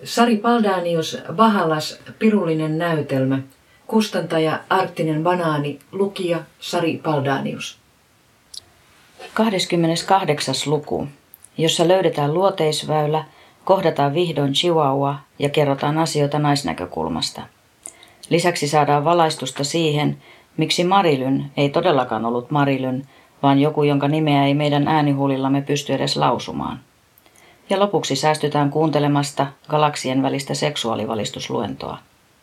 Sari Paldanius Vahalas, pirullinen näytelmä. Kustantaja Arktinen banaani, lukija Sari Paldanius. 28. luku, jossa löydetään luoteisväylä, kohdataan vihdoin Chihuahua ja kerrotaan asioita naisnäkökulmasta. Lisäksi saadaan valaistusta siihen, miksi Marilyn ei todellakaan ollut Marilyn, vaan joku, jonka nimeä ei meidän äänihuulillamme pysty edes lausumaan. Ja lopuksi säästytään kuuntelemasta galaksien välistä seksuaalivalistusluentoa.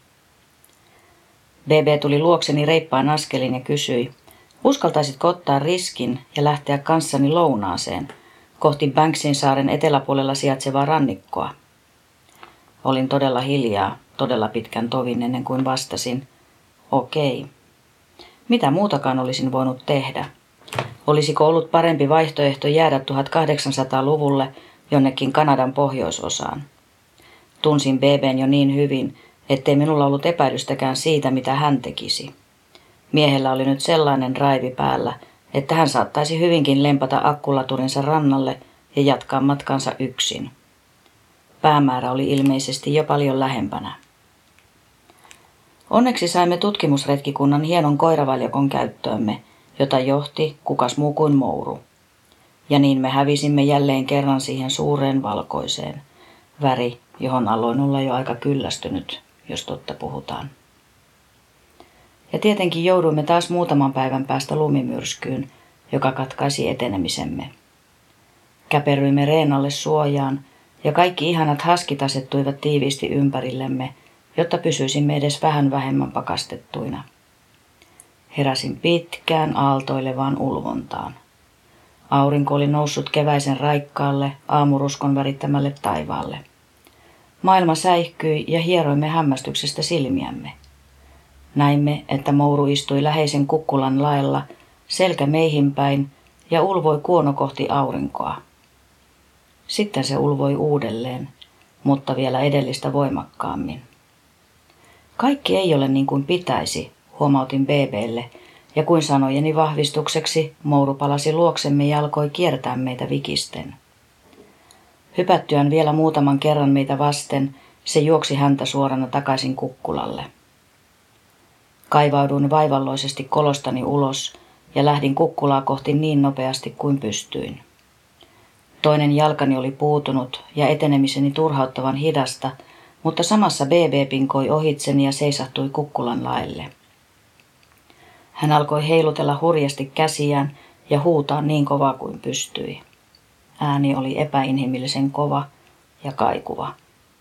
BB tuli luokseni reippain askelin ja kysyi, uskaltaisitko ottaa riskin ja lähteä kanssani lounaaseen kohti Banksin saaren eteläpuolella sijaitsevaa rannikkoa? Olin todella hiljaa, todella pitkän tovin ennen kuin vastasin, okei. Mitä muutakaan olisin voinut tehdä? Olisiko ollut parempi vaihtoehto jäädä 1800-luvulle jonnekin Kanadan pohjoisosaan? Tunsin BB:n jo niin hyvin, ettei minulla ollut epäilystäkään siitä, mitä hän tekisi. Miehellä oli nyt sellainen raivi päällä, että hän saattaisi hyvinkin lempata akkulaturinsa rannalle ja jatkaa matkansa yksin. Päämäärä oli ilmeisesti jo paljon lähempänä. Onneksi saimme tutkimusretkikunnan hienon koiravaljakon käyttöömme, jota johti kukas muu kuin Mouru. Ja niin me hävisimme jälleen kerran siihen suureen valkoiseen, väri, johon aloin olla jo aika kyllästynyt, jos totta puhutaan. Ja tietenkin jouduimme taas muutaman päivän päästä lumimyrskyyn, joka katkaisi etenemisemme. Käperryimme reenalle suojaan, ja kaikki ihanat haskit asettuivat tiiviisti ympärillemme, jotta pysyisimme edes vähän vähemmän pakastettuina. Heräsin pitkään aaltoilevaan ulvontaan. Aurinko oli noussut keväisen raikkaalle, aamuruskon värittämälle taivaalle. Maailma säihkyi ja hieroimme hämmästyksestä silmiämme. Näimme, että Mouru istui läheisen kukkulan laella, selkä meihin päin ja ulvoi kuono kohti aurinkoa. Sitten se ulvoi uudelleen, mutta vielä edellistä voimakkaammin. Kaikki ei ole niin kuin pitäisi, huomautin BB:lle, ja kuin sanojeni vahvistukseksi Mouru palasi luoksemme ja alkoi kiertää meitä vikisten. Hypättyään vielä muutaman kerran meitä vasten, se juoksi häntä suorana takaisin kukkulalle. Kaivauduin vaivalloisesti kolostani ulos ja lähdin kukkulaa kohti niin nopeasti kuin pystyin. Toinen jalkani oli puutunut ja etenemiseni turhauttavan hidasta, mutta samassa BB pinkoi ohitseni ja seisahtui kukkulan laelle. Hän alkoi heilutella hurjasti käsiään ja huutaa niin kovaa kuin pystyi. Ääni oli epäinhimillisen kova ja kaikuva.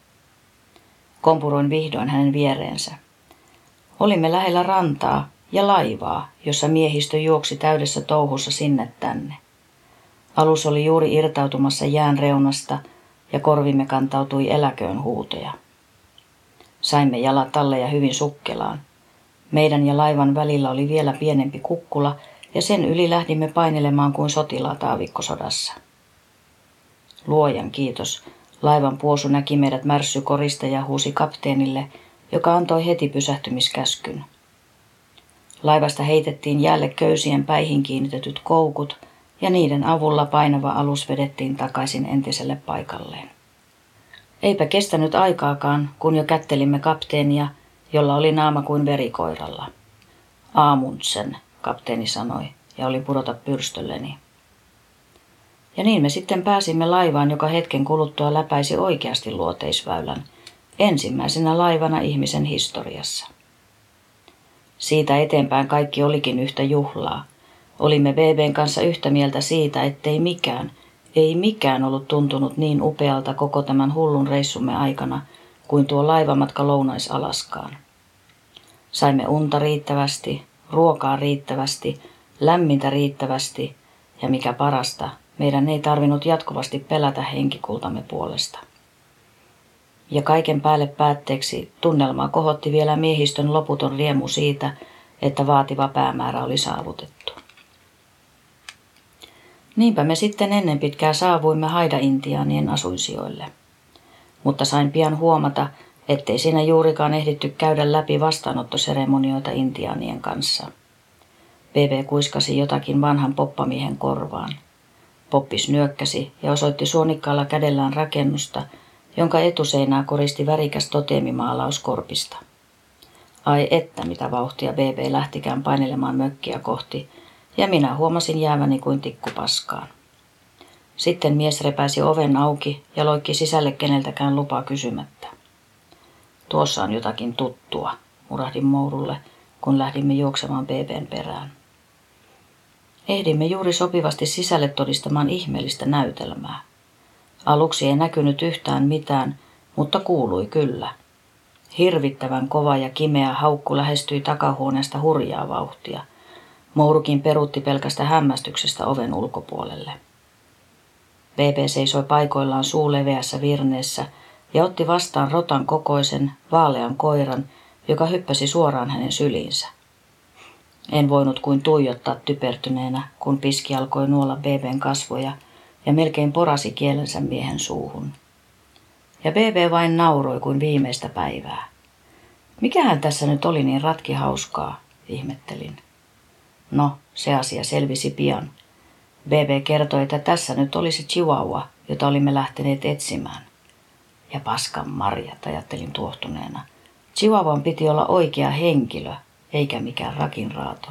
Kompuroin vihdoin hänen viereensä. Olimme lähellä rantaa ja laivaa, jossa miehistö juoksi täydessä touhussa sinne tänne. Alus oli juuri irtautumassa jään reunasta ja korvimme kantautui eläköön huutoja. Saimme jalat alle ja hyvin sukkelaan. Meidän ja laivan välillä oli vielä pienempi kukkula ja sen yli lähdimme painelemaan kuin sotilaat aavikkosodassa. Luojan kiitos, laivan puosu näki meidät märssykorista ja huusi kapteenille, joka antoi heti pysähtymiskäskyn. Laivasta heitettiin jäälle köysien päihin kiinnitetyt koukut ja niiden avulla painava alus vedettiin takaisin entiselle paikalleen. Eipä kestänyt aikaakaan, kun jo kättelimme kapteenia, jolla oli naama kuin verikoiralla. Amundsen, kapteeni sanoi, ja oli pudota pyrstölleni. Ja niin me sitten pääsimme laivaan, joka hetken kuluttua läpäisi oikeasti luoteisväylän, ensimmäisenä laivana ihmisen historiassa. Siitä eteenpäin kaikki olikin yhtä juhlaa. Olimme BB:n kanssa yhtä mieltä siitä, ettei mikään ollut tuntunut niin upealta koko tämän hullun reissumme aikana kuin tuo laivamatka Lounais-Alaskaan. Saimme unta riittävästi, ruokaa riittävästi, lämmintä riittävästi ja mikä parasta, meidän ei tarvinnut jatkuvasti pelätä henkikultamme puolesta. Ja kaiken päälle päätteeksi tunnelmaa kohotti vielä miehistön loputon riemu siitä, että vaativa päämäärä oli saavutettu. Niinpä me sitten ennen pitkää saavuimme Haida-intiaanien asuinsijoille. Mutta sain pian huomata, ettei siinä juurikaan ehditty käydä läpi vastaanottoseremonioita intiaanien kanssa. BB kuiskasi jotakin vanhan poppamiehen korvaan. Poppis nyökkäsi ja osoitti suonikkaalla kädellään rakennusta, jonka etuseinää koristi värikäs toteemimaalaus korpista. Ai että mitä vauhtia BB lähtikään painelemaan mökkiä kohti, ja minä huomasin jääväni kuin tikku paskaan. Sitten mies repäisi oven auki ja loikki sisälle keneltäkään lupaa kysymättä. Tuossa on jotakin tuttua, murahdin Mourulle, kun lähdimme juoksemaan BBn perään. Ehdimme juuri sopivasti sisälle todistamaan ihmeellistä näytelmää. Aluksi ei näkynyt yhtään mitään, mutta kuului kyllä. Hirvittävän kova ja kimeä haukku lähestyi takahuoneesta hurjaa vauhtia. Mourukin peruutti pelkästä hämmästyksestä oven ulkopuolelle. BB seisoi paikoillaan suu leveässä virneessä ja otti vastaan rotan kokoisen, vaalean koiran, joka hyppäsi suoraan hänen syliinsä. En voinut kuin tuijottaa typertyneenä, kun piski alkoi nuolla BBn kasvoja ja melkein porasi kielensä miehen suuhun. Ja BB vain nauroi kuin viimeistä päivää. Mikähän tässä nyt oli niin ratkihauskaa, ihmettelin. No, se asia selvisi pian. BB kertoi, että tässä nyt oli se chihuahua, jota olimme lähteneet etsimään. Ja paskan marjat, ajattelin tuohtuneena. Chihuahuan piti olla oikea henkilö, eikä mikään rakinraato.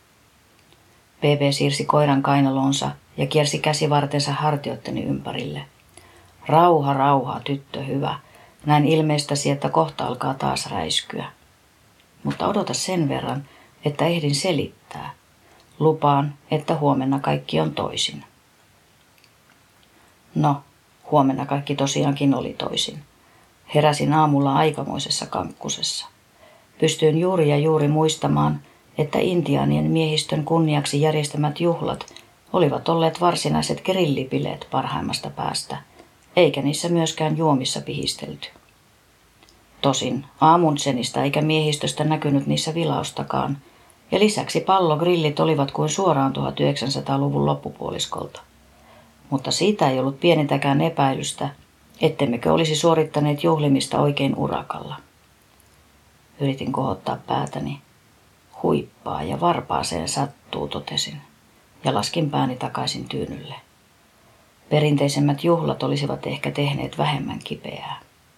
BB siirsi koiran kainalonsa ja kiersi käsivartensa hartioitteni ympärille. Rauha, rauha, tyttö hyvä. Näin ilmeistäsi, että kohta alkaa taas räiskyä. Mutta odota sen verran, että ehdin selittää. Lupaan, että huomenna kaikki on toisin. No, huomenna kaikki tosiaankin oli toisin. Heräsin aamulla aikamoisessa kankkusessa. Pystyin juuri ja juuri muistamaan, että intiaanien miehistön kunniaksi järjestämät juhlat olivat olleet varsinaiset grillipileet parhaimmasta päästä, eikä niissä myöskään juomissa pihistelty. Tosin aamunsenistä eikä miehistöstä näkynyt niissä vilaustakaan, ja lisäksi pallogrillit olivat kuin suoraan 1900-luvun loppupuoliskolta. Mutta siitä ei ollut pienintäkään epäilystä, ettemmekö olisi suorittaneet juhlimista oikein urakalla. Yritin kohottaa päätäni. Huippaa ja varpaaseen sattuu, totesin, ja laskin pääni takaisin tyynylle. Perinteisemmät juhlat olisivat ehkä tehneet vähemmän kipeää.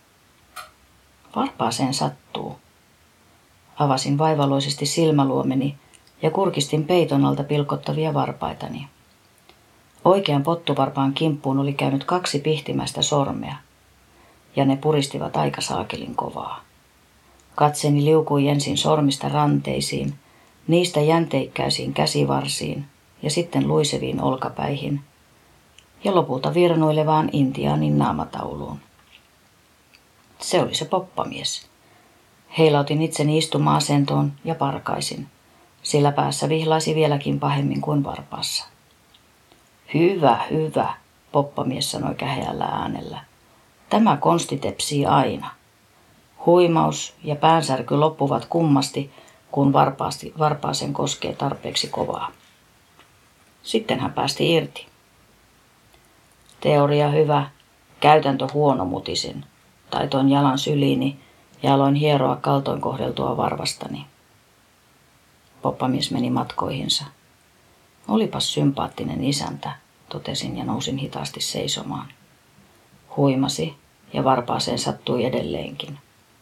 Varpaaseen sattuu. Avasin vaivaloisesti silmäluomeni ja kurkistin peiton alta pilkottavia varpaitani. Oikean pottuvarpaan kimppuun oli käynyt 2 pihtimäistä sormea, ja ne puristivat aika saakelin kovaa. Katseni liukui ensin sormista ranteisiin, niistä jänteikkäisiin käsivarsiin ja sitten luiseviin olkapäihin ja lopulta virnuilevaan intiaanin naamatauluun. Se oli se poppamies. Heilautin itseni istuma-asentoon ja parkaisin, sillä päässä vihlaisi vieläkin pahemmin kuin varpaassa. Hyvä, hyvä, poppamies sanoi käheällä äänellä. Tämä konsti tepsii aina. Huimaus ja päänsärky loppuvat kummasti, kun varpaaseen koskee tarpeeksi kovaa. Sitten hän päästi irti. Teoria hyvä, käytäntö huono, mutisin. Taitoin jalan syliini ja aloin hieroa kaltoin kohdeltua varvastani. Poppamies meni matkoihinsa. Olipas sympaattinen isäntä, totesin ja nousin hitaasti seisomaan. Huimasi ja varpaaseen sattui edelleenkin.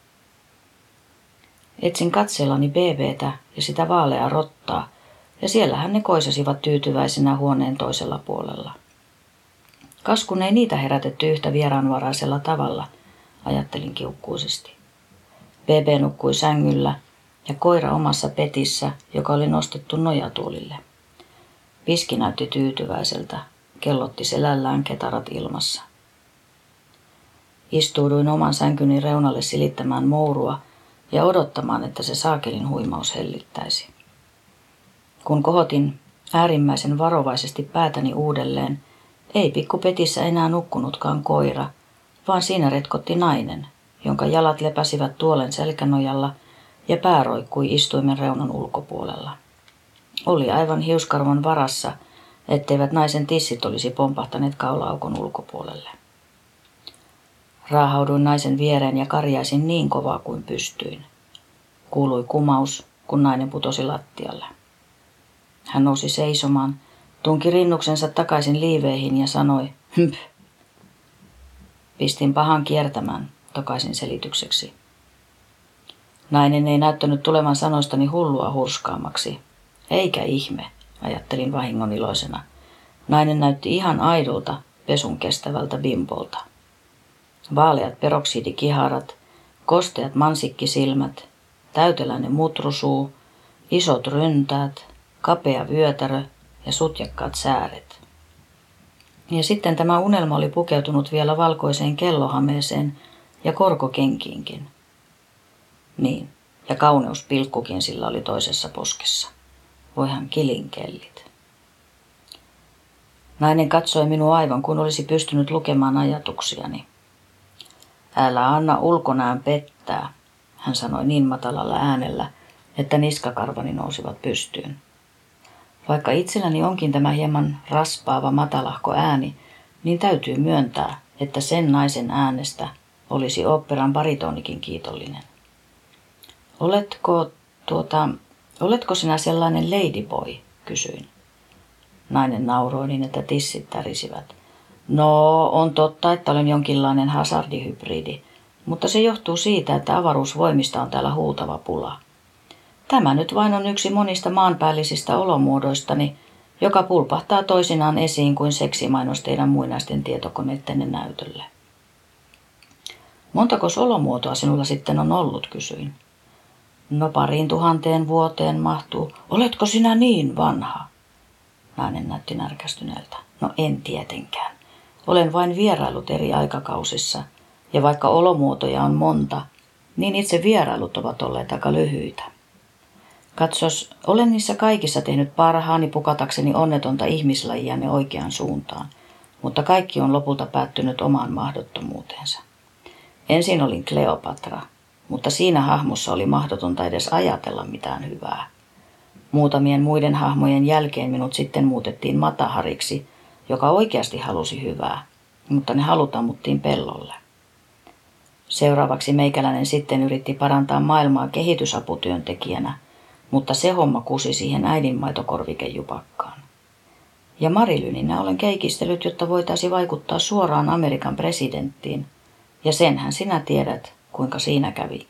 Etsin katseellani BBtä ja sitä vaaleaa rottaa, ja siellähän ne koisasivat tyytyväisenä huoneen toisella puolella. Kas kun ei niitä herätetty yhtä vieraanvaraisella tavalla, ajattelin kiukkuisesti. BB nukkui sängyllä ja koira omassa petissä, joka oli nostettu nojatuolille. Piski näytti tyytyväiseltä, kellotti selällään ketarat ilmassa. Istuuduin oman sänkyni reunalle silittämään Mourua ja odottamaan, että se saakelin huimaus hellittäisi. Kun kohotin äärimmäisen varovaisesti päätäni uudelleen, ei pikkupetissä enää nukkunutkaan koira, vaan siinä retkotti nainen, jonka jalat lepäsivät tuolen selkänojalla ja pää roikkui istuimen reunan ulkopuolella. Oli aivan hiuskarvan varassa, etteivät naisen tissit olisi pompahtaneet kaula-aukon ulkopuolelle. Raahauduin naisen viereen ja karjaisin niin kovaa kuin pystyin. Kuului kumaus, kun nainen putosi lattialle. Hän nousi seisomaan, tunki rinnuksensa takaisin liiveihin ja sanoi, "Hmph." Pistin pahan kiertämään, tokaisin selitykseksi. Nainen ei näyttänyt tulevan sanoistani hullua hurskaammaksi. Eikä ihme, ajattelin vahingoniloisena. Nainen näytti ihan aidolta, pesun kestävältä bimbolta. Vaaleat peroksidikiharat, kosteat mansikkisilmät, täyteläinen mutrusuu, isot ryntäät, kapea vyötärö ja sutjakkaat sääret. Ja sitten tämä unelma oli pukeutunut vielä valkoiseen kellohameeseen ja korkokenkiinkin. Niin, ja kauneuspilkkukin sillä oli toisessa poskessa. Voihan kilinkellit. Nainen katsoi minua aivan kuin olisi pystynyt lukemaan ajatuksiani. Älä anna ulkonäön pettää, hän sanoi niin matalalla äänellä, että niskakarvani nousivat pystyyn. Vaikka itselläni onkin tämä hieman raspaava matalahko ääni, niin täytyy myöntää, että sen naisen äänestä olisi oopperan baritonikin kiitollinen. Oletko sinä sellainen ladyboy, kysyin. Nainen nauroi niin, että tissit tärisivät. No, on totta, että olen jonkinlainen hazardihybridi, mutta se johtuu siitä, että avaruusvoimista on täällä huutava pula. Tämä nyt vain on yksi monista maanpäällisistä olomuodoistani, joka pulpahtaa toisinaan esiin kuin seksimainos teidän muinaisten tietokoneittenne näytölle. Montakos olomuotoa sinulla sitten on ollut, kysyin. No 2000 vuoteen mahtuu. Oletko sinä niin vanha? Nainen näytti närkästyneeltä. No en tietenkään. Olen vain vierailut eri aikakausissa, ja vaikka olomuotoja on monta, niin itse vierailut ovat olleet aika lyhyitä. Katsos, olen niissä kaikissa tehnyt parhaani pukatakseni onnetonta ihmislajianne oikeaan suuntaan, mutta kaikki on lopulta päättynyt omaan mahdottomuuteensa. Ensin olin Kleopatra, mutta siinä hahmossa oli mahdotonta edes ajatella mitään hyvää. Muutamien muiden hahmojen jälkeen minut sitten muutettiin Matahariksi, joka oikeasti halusi hyvää, mutta ne halut ammuttiin pellolle. Seuraavaksi meikäläinen sitten yritti parantaa maailmaa kehitysaputyöntekijänä, mutta se homma kusi siihen äidinmaitokorvikejupakkaan. Ja Marilyninä olen keikistellyt, jotta voitaisiin vaikuttaa suoraan Amerikan presidenttiin, ja senhän sinä tiedät, kuinka siinä kävi.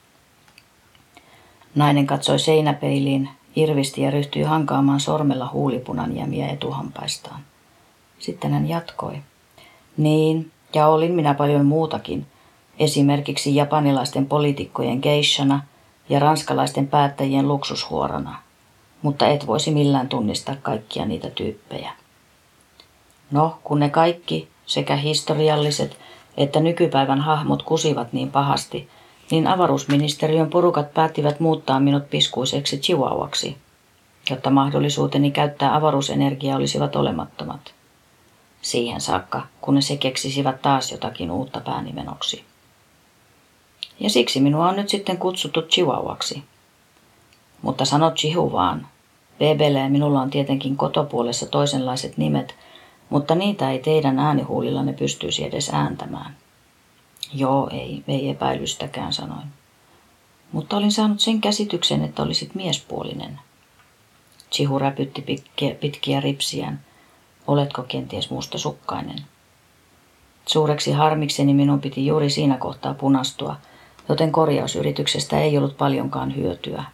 Nainen katsoi seinäpeiliin, irvisti ja ryhtyi hankaamaan sormella huulipunan jämiä etuhampaistaan. Sitten hän jatkoi. Niin, ja olin minä paljon muutakin, esimerkiksi japanilaisten poliitikkojen geishana ja ranskalaisten päättäjien luksushuorana, mutta et voisi millään tunnistaa kaikkia niitä tyyppejä. No, kun ne kaikki, sekä historialliset että nykypäivän hahmot kusivat niin pahasti, niin avaruusministeriön porukat päättivät muuttaa minut piskuiseksi chihuahuaksi, jotta mahdollisuuteni käyttää avaruusenergiaa olisivat olemattomat. Siihen saakka, kunnes he keksisivät taas jotakin uutta päänimenoksi. Ja siksi minua on nyt sitten kutsuttu chihuahuaksi. Mutta sano chihu vaan. BB:llä ja minulla on tietenkin kotopuolessa toisenlaiset nimet, mutta niitä ei teidän äänihuulillanne pystyisi edes ääntämään. Joo, ei epäilystäkään, sanoin. Mutta olin saanut sen käsityksen, että olisit miespuolinen. Chihu räpytti pitkiä ripsiään. Oletko kenties mustasukkainen? Suureksi harmikseni minun piti juuri siinä kohtaa punastua, joten korjausyrityksestä ei ollut paljonkaan hyötyä.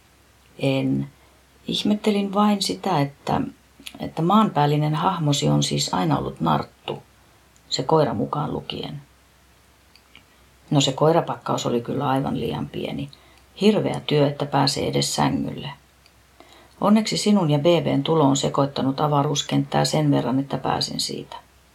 Ihmettelin vain sitä, että maanpäällinen hahmosi on siis aina ollut narttu, se koira mukaan lukien. No se koirapakkaus oli kyllä aivan liian pieni. Hirveä työ, että pääsee edes sängylle. Onneksi sinun ja BB:n tulo on sekoittanut avaruuskenttää sen verran, että pääsin siitä.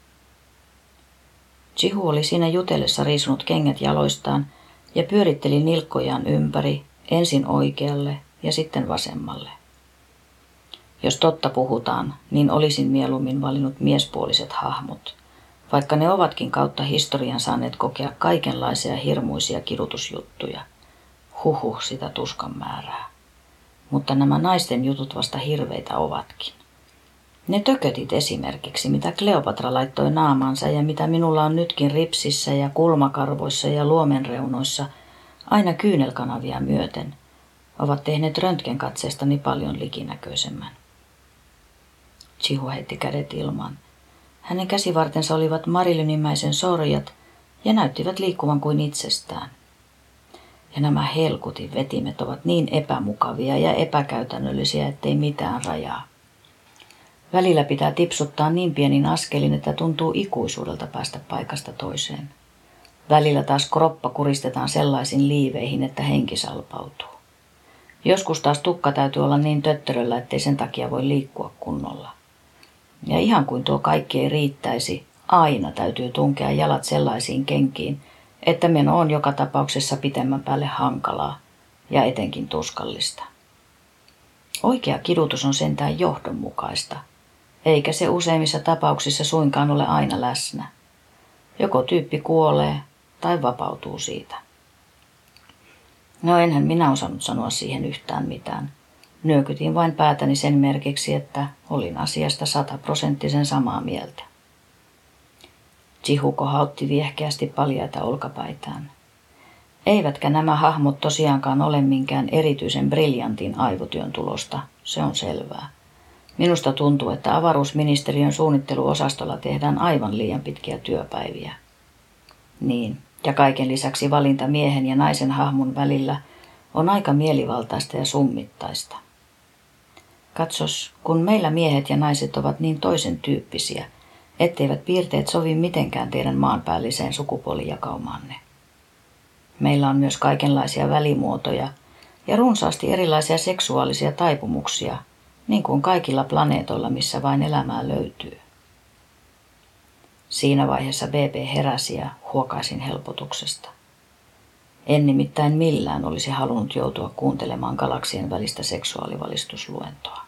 Chihu oli siinä jutellessa riisunut kengät jaloistaan ja pyöritteli nilkkojaan ympäri, ensin oikealle ja sitten vasemmalle. Jos totta puhutaan, niin olisin mieluummin valinnut miespuoliset hahmot, vaikka ne ovatkin kautta historian saaneet kokea kaikenlaisia hirmuisia kidutusjuttuja. Huhhuh, sitä tuskan määrää. Mutta nämä naisten jutut vasta hirveitä ovatkin. Ne tökötit esimerkiksi, mitä Kleopatra laittoi naamaansa ja mitä minulla on nytkin ripsissä ja kulmakarvoissa ja luomenreunoissa, aina kyynelkanavia myöten, ovat tehneet röntgenkatseestani paljon likinäköisemmän. Chihu heitti kädet ilmaan. Hänen käsivartensa olivat marilynimäisen sorjat ja näyttivät liikkuvan kuin itsestään. Ja nämä helkutin vetimet ovat niin epämukavia ja epäkäytännöllisiä, ettei mitään rajaa. Välillä pitää tipsuttaa niin pienin askelin, että tuntuu ikuisuudelta päästä paikasta toiseen. Välillä taas kroppa kuristetaan sellaisin liiveihin, että henki salpautuu. Joskus taas tukka täytyy olla niin töttöröllä, ettei sen takia voi liikkua kunnolla. Ja ihan kuin tuo kaikki ei riittäisi, aina täytyy tunkea jalat sellaisiin kenkiin, että meno on joka tapauksessa pitemmän päälle hankalaa ja etenkin tuskallista. Oikea kidutus on sentään johdonmukaista, eikä se useimmissa tapauksissa suinkaan ole aina läsnä. Joko tyyppi kuolee tai vapautuu siitä. No enhän minä osannut sanoa siihen yhtään mitään. Nyökytin vain päätäni sen merkiksi, että olin asiasta 100% samaa mieltä. Chihu kohautti viehkeästi paljaita olkapäitään. Eivätkä nämä hahmot tosiaankaan ole minkään erityisen briljantin aivotyön tulosta, se on selvää. Minusta tuntuu, että avaruusministeriön suunnitteluosastolla tehdään aivan liian pitkiä työpäiviä. Niin, ja kaiken lisäksi valinta miehen ja naisen hahmon välillä on aika mielivaltaista ja summittaista. Katsos, kun meillä miehet ja naiset ovat niin toisen tyyppisiä, etteivät piirteet sovi mitenkään teidän maanpäälliseen sukupuolijakaumaanne. Meillä on myös kaikenlaisia välimuotoja ja runsaasti erilaisia seksuaalisia taipumuksia, niin kuin kaikilla planeetoilla, missä vain elämää löytyy. Siinä vaiheessa BP heräsi ja huokaisin helpotuksesta. En nimittäin millään olisi halunnut joutua kuuntelemaan galaksien välistä seksuaalivalistusluentoa.